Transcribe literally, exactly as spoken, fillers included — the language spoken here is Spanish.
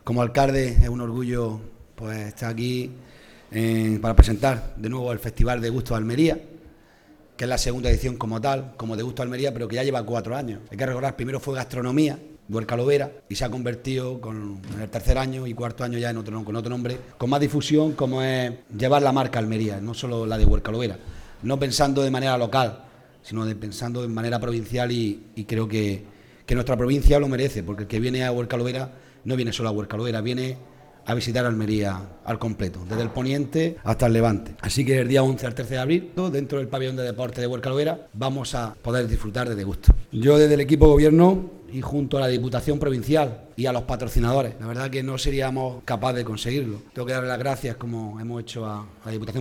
Como alcalde es un orgullo pues estar aquí eh, para presentar de nuevo el Festival de Gusto de Almería, que es la segunda edición como tal, como de Gusto de Almería, pero que ya lleva cuatro años. Hay que recordar, primero fue gastronomía, Huercalovera, y se ha convertido con, en el tercer año y cuarto año ya en otro, con otro nombre, con más difusión, como es llevar la marca Almería, no solo la de Huercalovera, no pensando de manera local, sino de, pensando de manera provincial y, y creo que, que nuestra provincia lo merece, porque el que viene a Huercalovera no viene solo a Huercalovera, viene a visitar Almería al completo, desde el poniente hasta el levante. Así que el día once al trece de abril, dentro del pabellón de deporte de Huercalovera, vamos a poder disfrutar de gusto. Yo desde el equipo de gobierno y junto a la Diputación Provincial y a los patrocinadores, la verdad que no seríamos capaces de conseguirlo. Tengo que darle las gracias, como hemos hecho a, a la Diputación